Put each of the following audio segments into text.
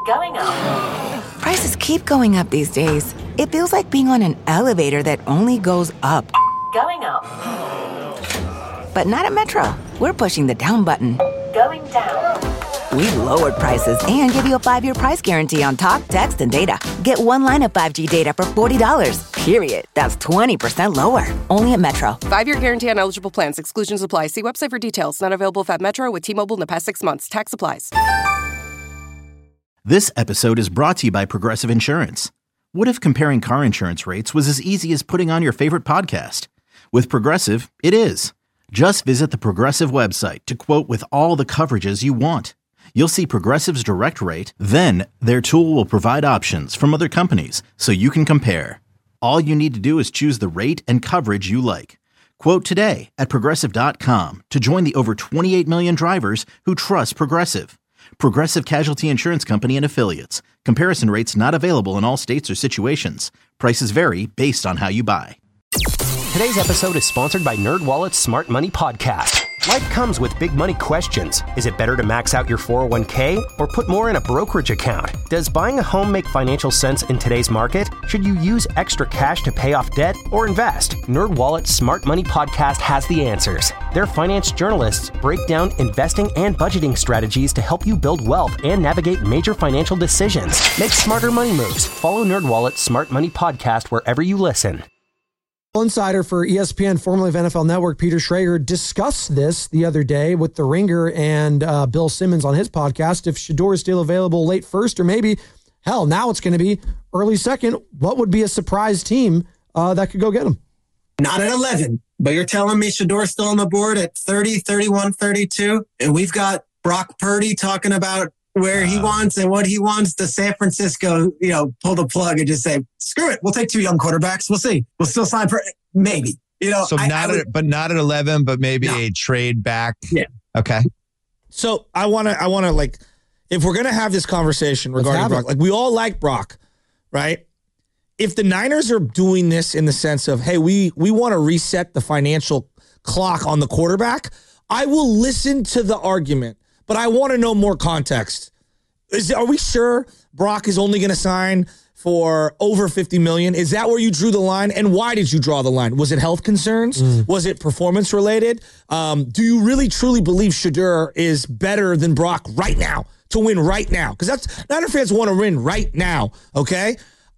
Going up. Prices keep going up these days. It feels like being on an elevator that only goes up. Going up. But not at Metro. We're pushing the down button. Going down. We've lowered prices and give you a 5-year price guarantee on talk, text, and data. Get one line of 5G data for $40, period. That's 20% lower. Only at Metro. 5-year guarantee on eligible plans. Exclusions apply. See website for details. Not available at Metro with T-Mobile in the past 6 months. Tax applies. This episode is brought to you by Progressive Insurance. What if comparing car insurance rates was as easy as putting on your favorite podcast? With Progressive, it is. Just visit the Progressive website to quote with all the coverages you want. You'll see Progressive's direct rate, then their tool will provide options from other companies so you can compare. All you need to do is choose the rate and coverage you like. Quote today at Progressive.com to join the over 28 million drivers who trust Progressive. Progressive Casualty Insurance Company and Affiliates. Comparison rates not available in all states or situations. Prices vary based on how you buy. Today's episode is sponsored by NerdWallet's Smart Money Podcast. Life comes with big money questions. Is it better to max out your 401k or put more in a brokerage account? Does buying a home make financial sense in today's market? Should you use extra cash to pay off debt or invest? NerdWallet's Smart Money Podcast has the answers. Their finance journalists break down investing and budgeting strategies to help you build wealth and navigate major financial decisions. Make smarter money moves. Follow NerdWallet's Smart Money Podcast wherever you listen. Insider for ESPN, formerly of NFL Network, Peter Schrager, discussed this the other day with The Ringer and Bill Simmons on his podcast. If Shedeur is still available late first or maybe, hell, now it's going to be early second, what would be a surprise team that could go get him? Not at 11, but you're telling me Shedeur's still on the board at 30, 31, 32, and we've got Brock Purdy talking about where he wants and what he wants. To San Francisco, pull the plug and just say, screw it. We'll take 2 young quarterbacks. We'll see. We'll still sign for maybe, So not at 11, but maybe a trade back. Yeah. Okay. So I want to like, if we're going to have this conversation regarding Brock, like we all like Brock, right? If the Niners are doing this in the sense of, hey, we want to reset the financial clock on the quarterback, I will listen to the argument. But I want to know more context. Are we sure Brock is only going to sign for over $50 million? Is that where you drew the line? And why did you draw the line? Was it health concerns? Was it performance related? Do you really truly believe Shedeur is better than Brock right now to win right now? Because that's Niner fans want to win right now. Okay.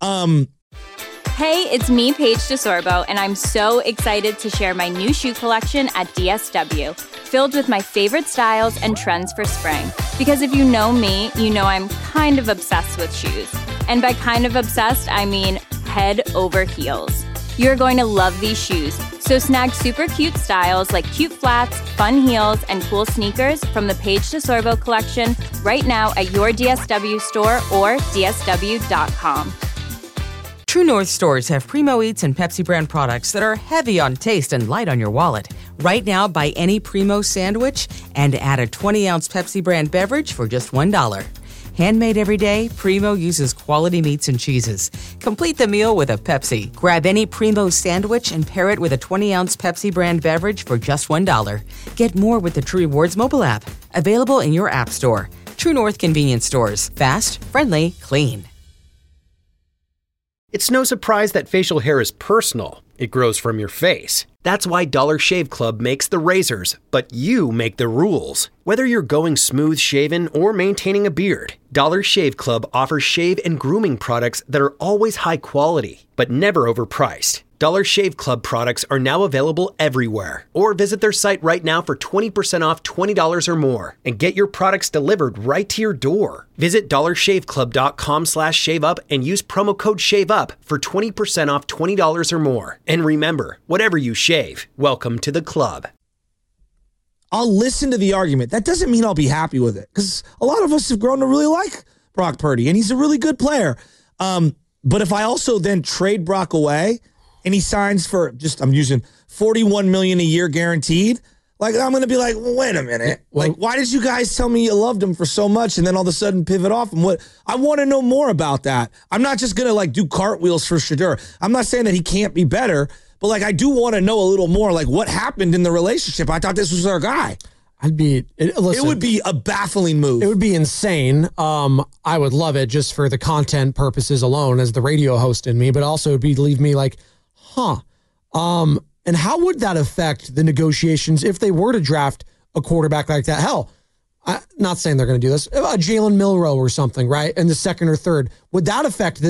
Hey, it's me, Paige DeSorbo, and I'm so excited to share my new shoe collection at DSW, filled with my favorite styles and trends for spring. Because if you know me, you know I'm kind of obsessed with shoes. And by kind of obsessed, I mean head over heels. You're going to love these shoes, so snag super cute styles like cute flats, fun heels, and cool sneakers from the Paige DeSorbo collection right now at your DSW store or dsw.com. True North stores have Primo Eats and Pepsi brand products that are heavy on taste and light on your wallet. Right now, buy any Primo sandwich and add a 20-ounce Pepsi brand beverage for just $1. Handmade every day, Primo uses quality meats and cheeses. Complete the meal with a Pepsi. Grab any Primo sandwich and pair it with a 20-ounce Pepsi brand beverage for just $1. Get more with the True Rewards mobile app. Available in your app store. True North convenience stores. Fast, friendly, clean. It's no surprise that facial hair is personal. It grows from your face. That's why Dollar Shave Club makes the razors, but you make the rules. Whether you're going smooth shaven or maintaining a beard, Dollar Shave Club offers shave and grooming products that are always high quality, but never overpriced. Dollar Shave Club products are now available everywhere. Or visit their site right now for 20% off $20 or more and get your products delivered right to your door. Visit dollarshaveclub.com/shaveup and use promo code SHAVEUP for 20% off $20 or more. And remember, whatever you shave, welcome to the club. I'll listen to the argument. That doesn't mean I'll be happy with it because a lot of us have grown to really like Brock Purdy and he's a really good player. But if I also then trade Brock away and he signs for I'm using $41 million a year guaranteed, like I'm going to be like, well, wait a minute. Like, why did you guys tell me you loved him for so much and then all of a sudden pivot off? And what I want to know more about that. I'm not just going to do cartwheels for Shedeur. I'm not saying that he can't be better, but I do want to know a little more, what happened in the relationship. I thought this was our guy. It would be a baffling move. It would be insane. I would love it just for the content purposes alone as the radio host in me, but also it'd leave me like, and how would that affect the negotiations if they were to draft a quarterback like that? Hell, I'm not saying they're going to do this. A Jalen Milroe or something, right? In the second or third, would that affect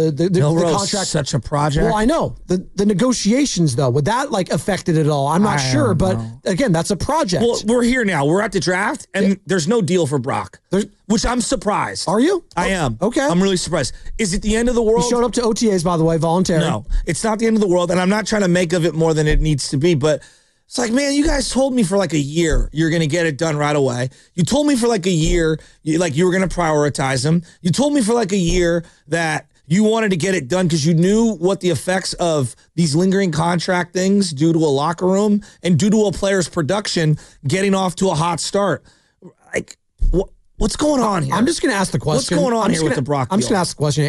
the contract? Such a project. Well, I know the negotiations though. Would that like affect it at all? I'm not sure, but again, that's a project. Well, we're here now. We're at the draft, and there's no deal for Brock, which I'm surprised. Are you? I am. Okay. I'm really surprised. Is it the end of the world? He showed up to OTAs, by the way, voluntary. No, it's not the end of the world, and I'm not trying to make of it more than it needs to be, but. It's like, man, you guys told me for like a year you're going to get it done right away. You told me for like a year you were going to prioritize them. You told me for like a year that you wanted to get it done because you knew what the effects of these lingering contract things due to a locker room and due to a player's production getting off to a hot start. Like, what's going on here? I'm just going to ask the question. What's going on here with the Brock deal? I'm just going to ask the question at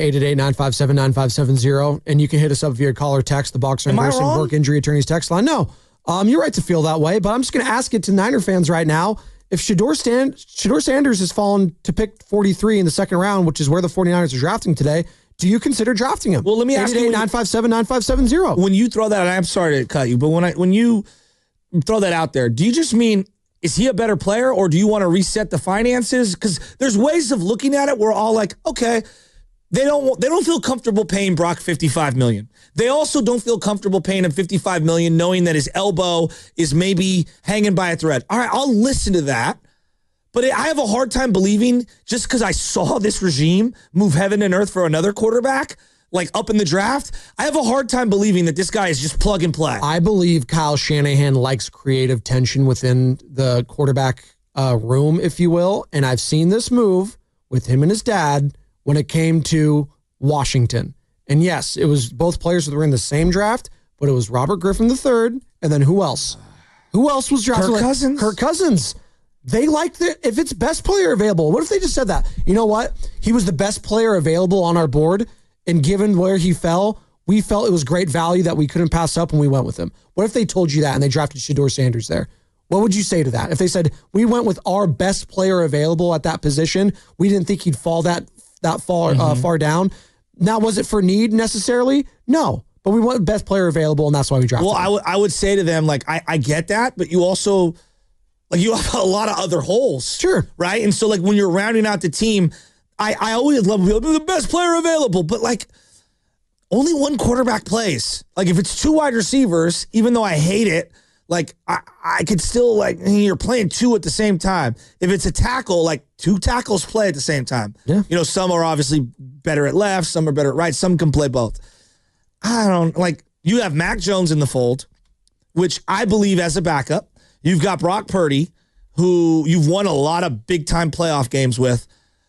888-957-9570, and you can hit us up via call or text, the Boxer and Burke Injury Attorneys text line. No. You're right to feel that way, but I'm just going to ask it to Niner fans right now. If Shedeur Sanders has fallen to pick 43 in the second round, which is where the 49ers are drafting today, do you consider drafting him? Well, let me ask you. 888-957-9570. When you throw that, and I'm sorry to cut you, but when you throw that out there, do you just mean, is he a better player, or do you want to reset the finances? Because there's ways of looking at it. We're all like, okay, they don't feel comfortable paying Brock $55 million. They also don't feel comfortable paying him $55 million, knowing that his elbow is maybe hanging by a thread. All right, I'll listen to that. But I have a hard time believing, just because I saw this regime move heaven and earth for another quarterback, like up in the draft, I have a hard time believing that this guy is just plug and play. I believe Kyle Shanahan likes creative tension within the quarterback room, if you will. And I've seen this move with him and his dad when it came to Washington. And yes, it was both players that were in the same draft, but it was Robert Griffin III, and then who else? Who else was drafted? Kirk Cousins. Kirk Cousins. They like if it's best player available. What if they just said that? You know what? He was the best player available on our board, and given where he fell, we felt it was great value that we couldn't pass up, and we went with him. What if they told you that and they drafted Shedeur Sanders there? What would you say to that? If they said, we went with our best player available at that position, we didn't think he'd fall that far down. Now, was it for need necessarily? No, but we want best player available, and that's why we drafted him. Well, I would say to them, like, I get that, but you also, like, you have a lot of other holes. Sure. Right? And so, like, when you're rounding out the team, I always love the best player available, but, like, only one quarterback plays. Like, if it's two wide receivers, even though I hate it, like, I could still, like, you're playing two at the same time. If it's a tackle, like, two tackles play at the same time. Yeah. You know, some are obviously better at left, some are better at right, some can play both. I don't, like, you have Mac Jones in the fold, which I believe as a backup. You've got Brock Purdy, who you've won a lot of big-time playoff games with.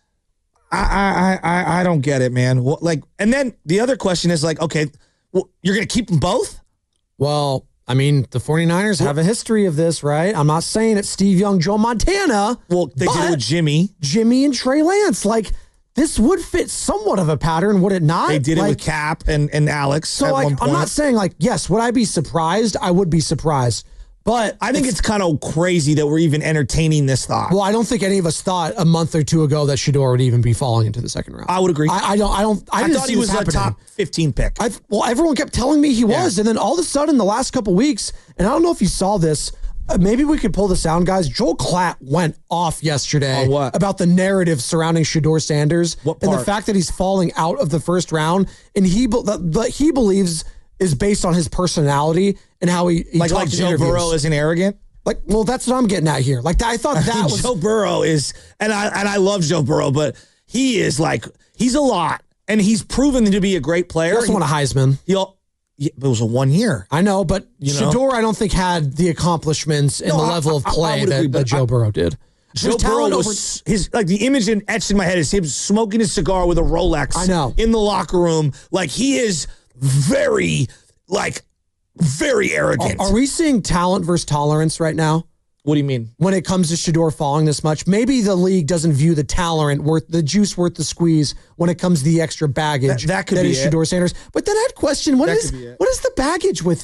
I don't get it, man. Like, and then the other question is, like, okay, well, you're going to keep them both? Well, I mean, the 49ers have a history of this, right? I'm not saying it's Steve Young, Joe Montana. Well, they did it with Jimmy. Jimmy and Trey Lance. Like, this would fit somewhat of a pattern, would it not? They did it with Cap and Alex. So, at like, one point. I'm not saying, like, yes, would I be surprised? I would be surprised. But I think it's kind of crazy that we're even entertaining this thought. Well, I don't think any of us thought a month or two ago that Shedeur would even be falling into the second round. I would agree. I thought he was a top 15 pick. Well, everyone kept telling me he was, and then all of a sudden, the last couple weeks, and I don't know if you saw this. Maybe we could pull the sound, guys. Joel Klatt went off yesterday about the narrative surrounding Shedeur Sanders and the fact that he's falling out of the first round, and he believes is based on his personality and how he like Joe interviews. Burrow isn't arrogant. Like, well, that's what I'm getting at here. Like, I thought that was Joe Burrow is, and I love Joe Burrow, but he is like, he's a lot, and he's proven to be a great player. He also won a Heisman. It was a 1 year. I know, but Shedeur, I don't think had the accomplishments and the level of play that Joe Burrow did. Joe Burrow was the image etched in my head is him smoking his cigar with a Rolex. I know. In the locker room, like he is very arrogant. Are we seeing talent versus tolerance right now? What do you mean? When it comes to Shedeur falling this much, maybe the league doesn't view the the juice worth the squeeze when it comes to the extra baggage that could be Shedeur Sanders. But then I'd question, what is the baggage with him?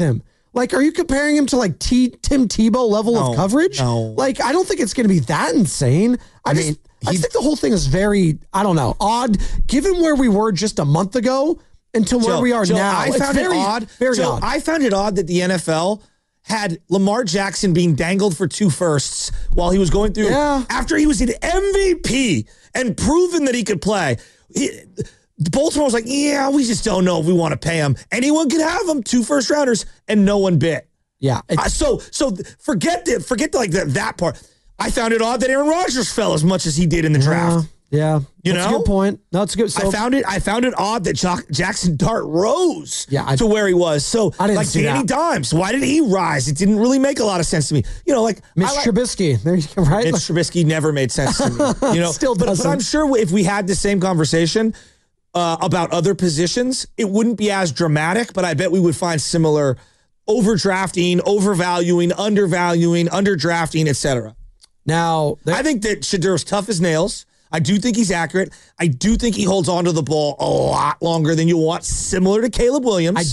Like, are you comparing him to like Tim Tebow level of coverage? No. Like, I don't think it's going to be that insane. I think the whole thing is very, I don't know, odd, given where we were just a month ago until where we are now. I found it odd. Very odd. I found it odd that the NFL had Lamar Jackson being dangled for 2 firsts while he was going through, after he was an MVP and proven that he could play. Baltimore was like, yeah, we just don't know if we want to pay him. Anyone could have him, 2 first rounders, and no one bit. Yeah. So forget that part. I found it odd that Aaron Rodgers fell as much as he did in the draft. Yeah. That's a good point. No, it's good. So, I found it odd that Jackson Dart rose to where he was. So I didn't like see Danny that. Dimes, why did he rise? It didn't really make a lot of sense to me. You know, like Trubisky. There you go, right? Mitch Trubisky never made sense to me. You know, Still doesn't. But I'm sure if we had the same conversation about other positions, it wouldn't be as dramatic, but I bet we would find similar overdrafting, overvaluing, undervaluing, underdrafting, etc. Now, I think that Shedur's tough as nails. I do think he's accurate. I do think he holds onto the ball a lot longer than you want, similar to Caleb Williams.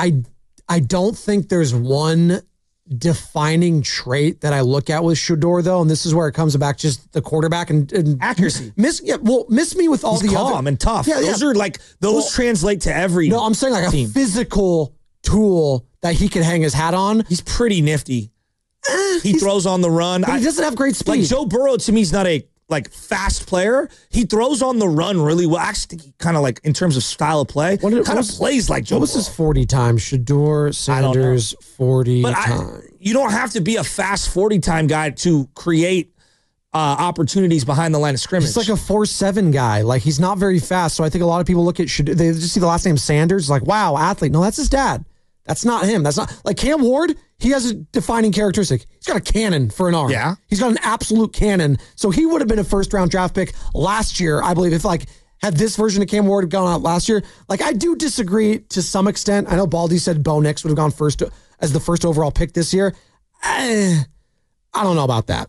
I don't think there's one defining trait that I look at with Shedeur, though, and this is where it comes back, just the quarterback and accuracy. Miss me with all he's the calm other, and tough. Yeah, those are like translate to every. No, I'm saying like team. A physical tool that he can hang his hat on. He's pretty nifty. He throws on the run. But he doesn't have great speed. Like Joe Burrow, to me, is not a fast player. He throws on the run really well. I actually think he kind of like, in terms of style of play, kind of plays like Joe Burrow. What was his 40 time? Shedeur Sanders 40 time. You don't have to be a fast 40 time guy to create opportunities behind the line of scrimmage. He's like a 4.7 guy. Like, he's not very fast. So I think a lot of people look at Shedeur, they just see the last name Sanders, like, wow, athlete. No, that's his dad. That's not him. That's not like Cam Ward. He has a defining characteristic. He's got a cannon for an arm. Yeah. He's got an absolute cannon. So he would have been a first-round draft pick last year, I believe, if had this version of Cam Ward gone out last year. Like, I do disagree to some extent. I know Baldy said Bo Nix would have gone first as the first overall pick this year. I don't know about that.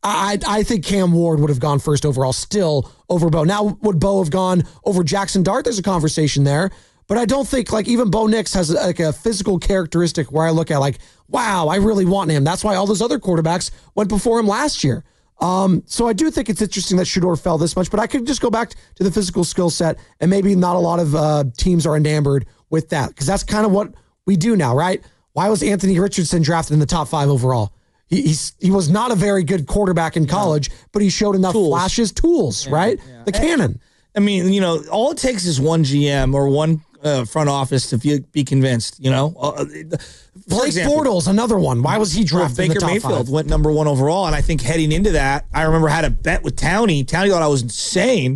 I think Cam Ward would have gone first overall still over Bo. Now, would Bo have gone over Jackson Dart? There's a conversation there. But I don't think, like, even Bo Nix has like a physical characteristic where I look at like, wow, I really want him. That's why all those other quarterbacks went before him last year. So I do think it's interesting that Shedeur fell this much, but I could just go back to the physical skill set, and maybe not a lot of teams are enamored with that, because that's kind of what we do now, right? Why was Anthony Richardson drafted in the top 5 overall? He was not a very good quarterback in college, but he showed enough flashes, tools, right? Yeah. The cannon. I mean, you know, all it takes is one GM or one front office to be convinced, you know. Blake Bortles, another one. Why was he drafted in the top 5? Baker Mayfield went number 1 overall, and I think heading into that, I remember I had a bet with Towney. Towney thought I was insane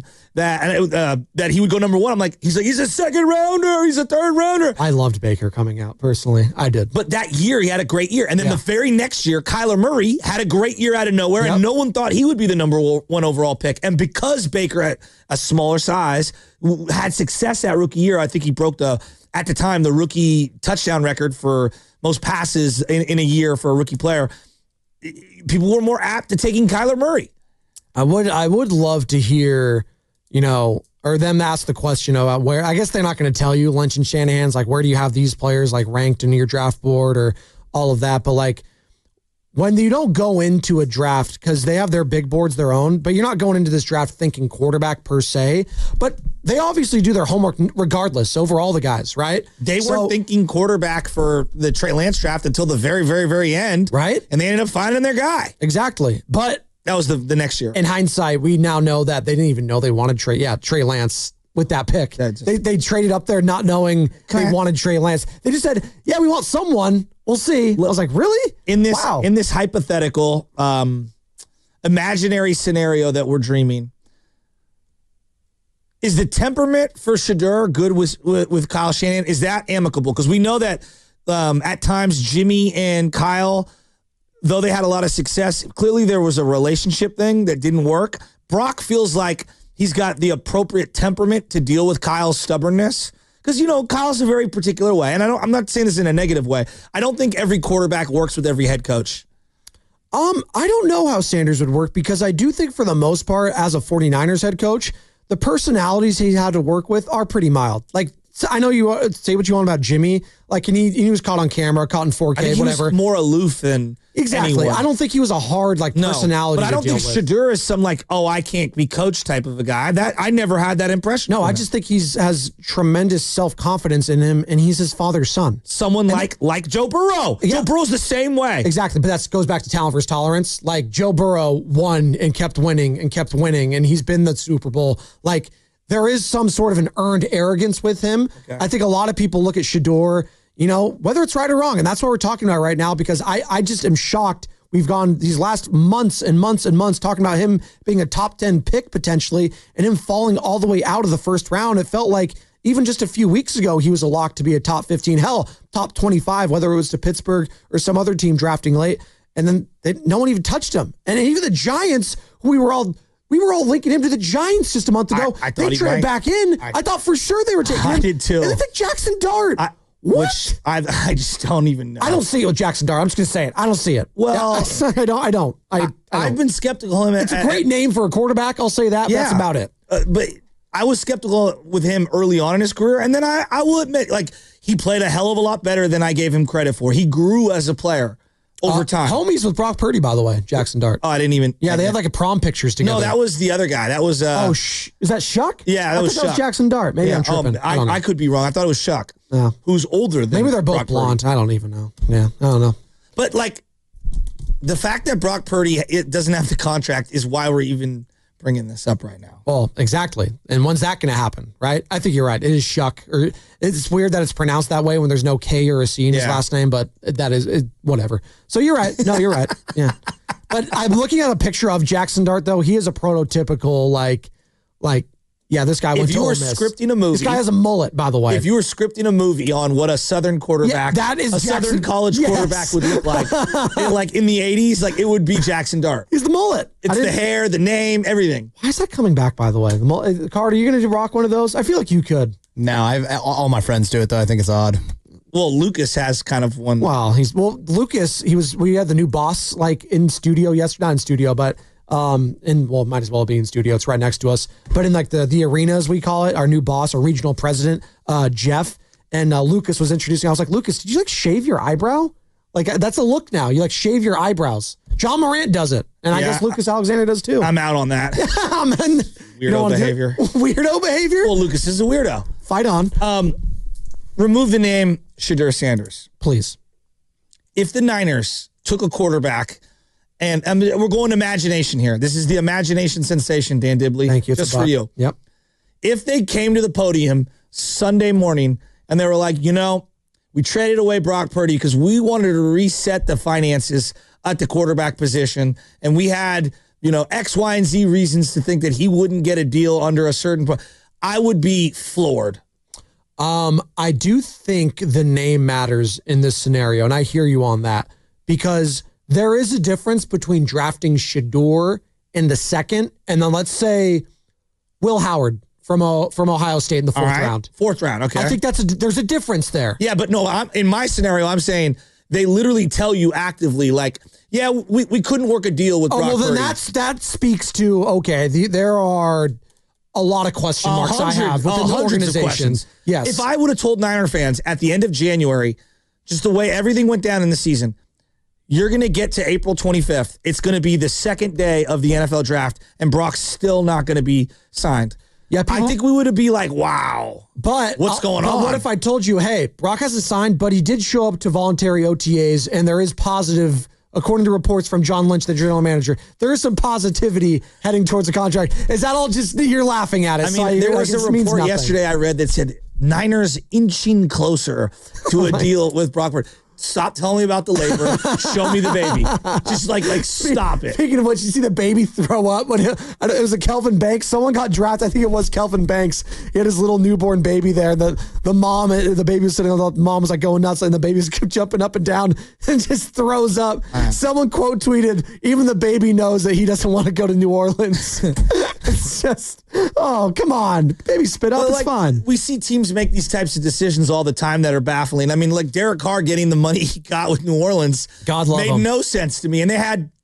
that he would go number 1. I'm like, he's a second rounder. He's a third rounder. I loved Baker coming out, personally. I did. But that year, he had a great year. And then the very next year, Kyler Murray had a great year out of nowhere, and no one thought he would be the number 1 overall pick. And because Baker, at a smaller size, had success that rookie year, I think he broke at the time, the rookie touchdown record for most passes in a year for a rookie player. People were more apt to taking Kyler Murray. I would love to hear, you know, or them ask the question about where, I guess they're not going to tell you, Lynch and Shanahan's, like, where do you have these players like ranked in your draft board or all of that. But like, when you don't go into a draft, because they have their big boards, their own, but you're not going into this draft thinking quarterback per se, but they obviously do their homework regardless over all the guys, right? They weren't thinking quarterback for the Trey Lance draft until the very, very, very end. Right. And they ended up finding their guy. Exactly. But that was the next year. In hindsight, we now know that they didn't even know they wanted Trey Lance with that pick. They traded up there not knowing they wanted Trey Lance. They just said, yeah, we want someone. We'll see. I was like, really? In this hypothetical imaginary scenario that we're dreaming, is the temperament for Shedeur good with Kyle Shanahan? Is that amicable? Because we know that at times Jimmy and Kyle, though they had a lot of success, clearly there was a relationship thing that didn't work. Brock feels like he's got the appropriate temperament to deal with Kyle's stubbornness. Because, you know, Kyle's a very particular way. And I'm not saying this in a negative way. I don't think every quarterback works with every head coach. I don't know how Sanders would work, because I do think for the most part, as a 49ers head coach, the personalities he had to work with are pretty mild. Like, So I know you say what you want about Jimmy, like, and he was caught on camera, caught in 4K, I think whatever. He was more aloof than exactly. anyone. I don't think he was a hard personality. But I don't think Shedeur is some I can't be coached type of a guy. That I never had that impression. No, I just think has tremendous self-confidence in him, and he's his father's son. Someone like Joe Burrow. Yeah. Joe Burrow's the same way. Exactly, but that goes back to talent versus tolerance. Like Joe Burrow won and kept winning, and he's been the Super Bowl. Like there is some sort of an earned arrogance with him. Okay. I think a lot of people look at Shedeur, whether it's right or wrong, and that's what we're talking about right now, because I just am shocked. We've gone these last months and months and months talking about him being a top 10 pick potentially and him falling all the way out of the first round. It felt like even just a few weeks ago, he was a lock to be a top 15, hell, top 25, whether it was to Pittsburgh or some other team drafting late. And then no one even touched him. And even the Giants, who we were all linking him to the Giants just a month ago. I thought they traded back in. I thought for sure they were taking him. I did too. And they took Jackson Dart. What? Which I just don't even know. I don't see it with Jackson Dart. I'm just going to say it. I don't see it. Well, I don't. I've been skeptical of him. It's a great name for a quarterback. I'll say that. Yeah. But that's about it. But I was skeptical with him early on in his career. And then I will admit, he played a hell of a lot better than I gave him credit for. He grew as a player over time. Homies with Brock Purdy, by the way, Jackson Dart. Oh, I didn't even. Yeah, they had a prom pictures together. No, that was the other guy. That was. Is that Shuck? Yeah, that was Shuck. That was Jackson Dart. Maybe I'm tripping. I could be wrong. I thought it was Shuck. Yeah. Who's older than Maybe they're both Brock blonde. Purdy. I don't even know. Yeah, I don't know. But the fact that Brock Purdy doesn't have the contract is why we're even bringing this up right now. Well, exactly. And when's that going to happen, right? I think you're right. It is Shuck. Or it's weird that it's pronounced that way when there's no K or a C in his last name, but that is whatever. So you're right. No, you're right. Yeah. But I'm looking at a picture of Jackson Dart, though. He is a prototypical, this guy went to Ole Miss. If you were scripting a movie. This guy has a mullet, by the way. If you were scripting a movie on what a Southern quarterback, Southern college quarterback would look like, in the 80s, it would be Jackson Dart. He's the mullet. It's the hair, the name, everything. Why is that coming back, by the way? The mullet. Carter, are you going to rock one of those? I feel like you could. No, all my friends do it, though. I think it's odd. Well, Lucas has kind of one. Lucas, we had the new boss, in studio yesterday, not in studio, but might as well be in studio. It's right next to us. But in the arenas, we call it, our new boss, our regional president, Jeff, and Lucas was introducing. I was like, Lucas, did you shave your eyebrow? That's a look now. You shave your eyebrows. John Morant does it, and I guess Lucas Alexander does too. I'm out on that. Weirdo behavior. Weirdo behavior. Well, Lucas is a weirdo. Fight on. Remove the name Shedeur Sanders, please. If the Niners took a quarterback. And we're going imagination here. This is the imagination sensation, Dan Dibley. Thank you. Just for you. Yep. If they came to the podium Sunday morning and they were like, we traded away Brock Purdy because we wanted to reset the finances at the quarterback position, and we had, X, Y, and Z reasons to think that he wouldn't get a deal under a certain point, I would be floored. I do think the name matters in this scenario, and I hear you on that, because there is a difference between drafting Shedeur in the second and then let's say Will Howard from Ohio State in the fourth round. Fourth round, okay. I think there's a difference there. Yeah, but no, in my scenario, I'm saying they literally tell you actively, we couldn't work a deal with Brock Purdy. Then that speaks to, okay, there are a lot of question marks I have within the organization. Yes. If I would have told Niner fans at the end of January, just the way everything went down in the season, you're going to get to April 25th. It's going to be the second day of the NFL draft, and Brock's still not going to be signed. Yeah, I think we would be like, wow, but what's going on? What if I told you, hey, Brock hasn't signed, but he did show up to voluntary OTAs, and there is positive, according to reports from John Lynch, the general manager, there is some positivity heading towards a contract. Is that all just, you're laughing at it? There was a report yesterday I read that said Niners inching closer to a deal with Brock Purdy. Stop telling me about the labor. Show me the baby. Just stop it. Speaking of which, you see the baby throw up when it was a Kelvin Banks. Someone got drafted. I think it was Kelvin Banks. He had his little newborn baby there. The mom, the baby was sitting on the mom was going nuts, and the baby's jumping up and down and just throws up. Someone quote tweeted, "Even the baby knows that he doesn't want to go to New Orleans." It's just, oh, come on. Baby spit up. It's fine. We see teams make these types of decisions all the time that are baffling. I mean, Derek Carr getting the money he got with New Orleans made no sense to me. And they had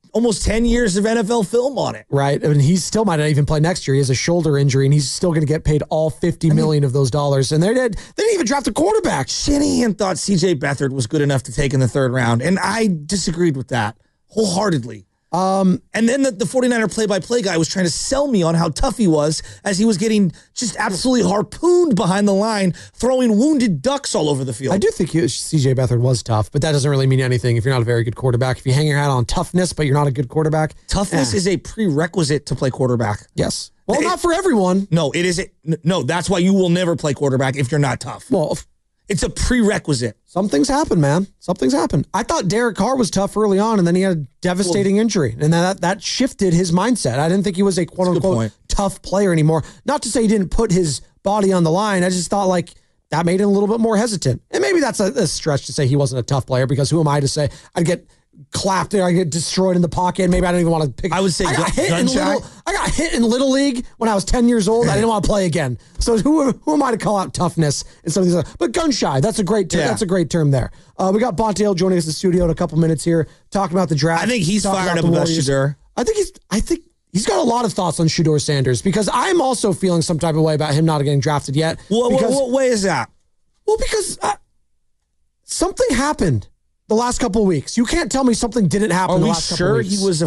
almost 10 years of NFL film on it. Right. I mean, he still might not even play next year. He has a shoulder injury, and he's still going to get paid all $50 million of those dollars. And they didn't even draft a quarterback. Shanahan thought C.J. Beathard was good enough to take in the third round, and I disagreed with that wholeheartedly. And then the 49er play-by-play guy was trying to sell me on how tough he was as he was getting just absolutely harpooned behind the line, throwing wounded ducks all over the field. I do think C.J. Beathard was tough, but that doesn't really mean anything if you're not a very good quarterback. If you hang your hat on toughness, but you're not a good quarterback. Toughness is a prerequisite to play quarterback. Yes. Well, not for everyone. No, it is. No, that's why you will never play quarterback if you're not tough. Well, it's a prerequisite. Some things happen, man. Some things happen. I thought Derek Carr was tough early on, and then he had a devastating injury. And then that shifted his mindset. I didn't think he was a quote-unquote tough player anymore. Not to say he didn't put his body on the line. I just thought, like, that made him a little bit more hesitant. And maybe that's a stretch to say he wasn't a tough player, because who am I to say I'd get clapped there, I get destroyed in the pocket, and maybe I don't even want to pick. I would say I got hit in Little League when I was 10 years old. I didn't want to play again. So who am I to call out toughness and some of these other, but gun shy, that's a great term. Yeah. That's a great term there. We got Bonte joining us in the studio in a couple minutes here, talking about the draft. I think he's fired up about Shedeur. I think he's got a lot of thoughts on Shedeur Sanders, because I'm also feeling some type of way about him not getting drafted yet. What way is that? Well, because something happened the last couple of weeks. You can't tell me something didn't happen. Are we sure he was?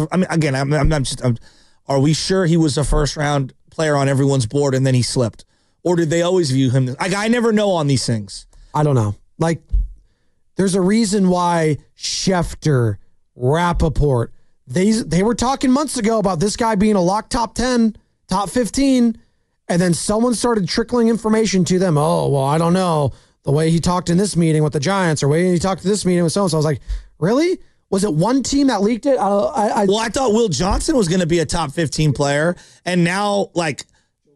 Are we sure he was a first round player on everyone's board and then he slipped, or did they always view him? Like, I never know on these things. I don't know. Like, there's a reason why Schefter, Rappaport, they were talking months ago about this guy being a lock top 10, top 15, and then someone started trickling information to them. Oh, well, I don't know. The way he talked in this meeting with the Giants, or the way he talked to this meeting with so-and-so. I was like, really? Was it one team that leaked it? I thought Will Johnson was going to be a top 15 player, and now, like,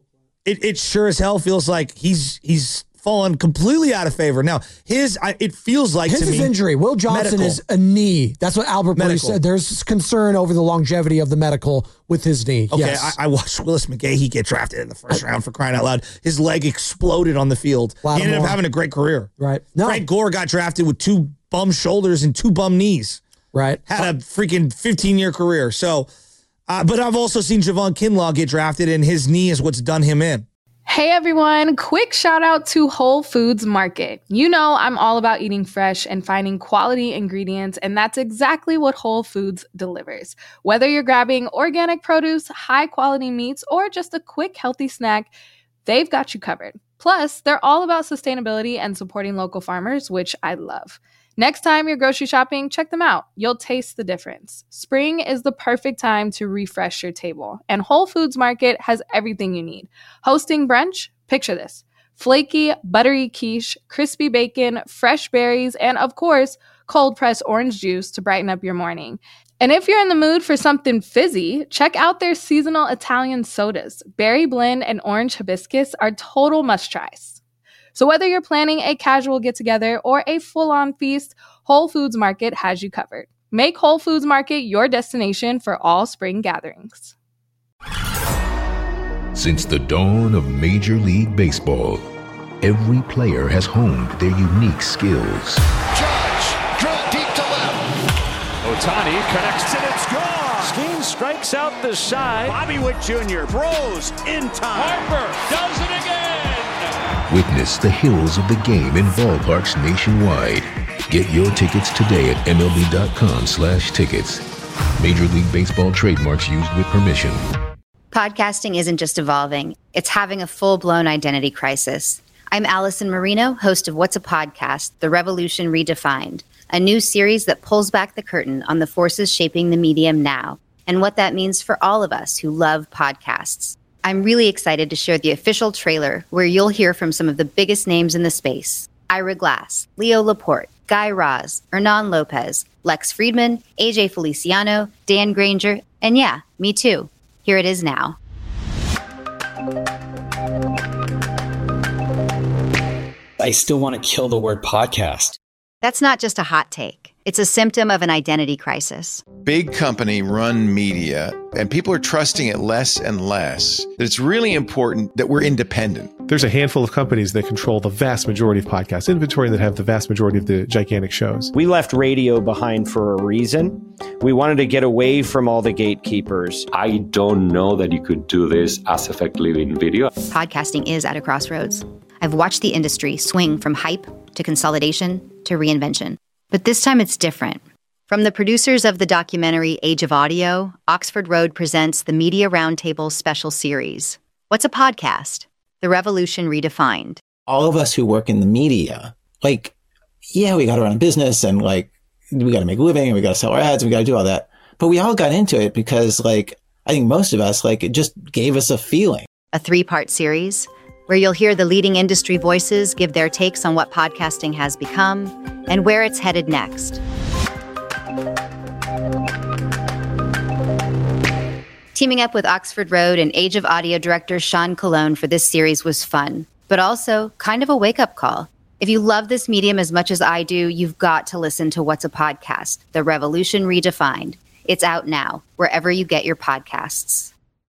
it sure as hell feels like he's fallen completely out of favor. Now, it feels like to me, his injury. Will Johnson is a knee. That's what Albert Brody said. There's concern over the longevity of the medical with his knee. Okay, yes. I watched Willis McGahee get drafted in the first round, for crying out loud. His leg exploded on the field. He ended up having a great career. Right. Frank Gore got drafted with 2 bum shoulders and 2 bum knees. Right. Had a freaking 15-year career. So, but I've also seen Javon Kinlaw get drafted, and his knee is what's done him in. Hey everyone, quick shout out to Whole Foods Market. You know I'm all about eating fresh and finding quality ingredients, and that's exactly what Whole Foods delivers. Whether you're grabbing organic produce, high quality meats, or just a quick healthy snack, they've got you covered. Plus, they're all about sustainability and supporting local farmers, which I love. Next time you're grocery shopping, check them out. You'll taste the difference. Spring is the perfect time to refresh your table, and Whole Foods Market has everything you need. Hosting brunch? Picture this. Flaky, buttery quiche, crispy bacon, fresh berries, and of course, cold-pressed orange juice to brighten up your morning. And if you're in the mood for something fizzy, check out their seasonal Italian sodas. Berry blend and orange hibiscus are total must-tries. So whether you're planning a casual get-together or a full-on feast, Whole Foods Market has you covered. Make Whole Foods Market your destination for all spring gatherings. Since the dawn of Major League Baseball, every player has honed their unique skills. Judge, drilled deep to left. Ohtani connects and it's gone. Skeen strikes out the side. Bobby Witt Jr. throws in time. Harper does it again. Witness the heroes of the game in ballparks nationwide. Get your tickets today at MLB.com/tickets. Major League Baseball trademarks used with permission. Podcasting isn't just evolving, it's having a full-blown identity crisis. I'm Allison Marino, host of What's a Podcast? The Revolution Redefined, a new series that pulls back the curtain on the forces shaping the medium now, and what that means for all of us who love podcasts. I'm really excited to share the official trailer where you'll hear from some of the biggest names in the space. Ira Glass, Leo Laporte, Guy Raz, Hernan Lopez, Lex Friedman, AJ Feliciano, Dan Granger, and yeah, me too. Here it is now. I still want to kill the word podcast. That's not just a hot take. It's a symptom of an identity crisis. Big company run media, and people are trusting it less and less. It's really important that we're independent. There's a handful of companies that control the vast majority of podcast inventory and that have the vast majority of the gigantic shows. We left radio behind for a reason. We wanted to get away from all the gatekeepers. I don't know that you could do this as effectively in video. Podcasting is at a crossroads. I've watched the industry swing from hype to consolidation to reinvention. But this time it's different. From the producers of the documentary Age of Audio, Oxford Road presents the Media Roundtable special series. What's a podcast? The Revolution Redefined. All of us who work in the media, we got to run a business and we got to make a living and we got to sell our ads and we got to do all that. But we all got into it because I think most of us, it just gave us a feeling. A 3-part series where you'll hear the leading industry voices give their takes on what podcasting has become and where it's headed next. Teaming up with Oxford Road and Age of Audio director Sean Colon for this series was fun, but also kind of a wake-up call. If you love this medium as much as I do, you've got to listen to What's a Podcast? The Revolution Redefined. It's out now, wherever you get your podcasts.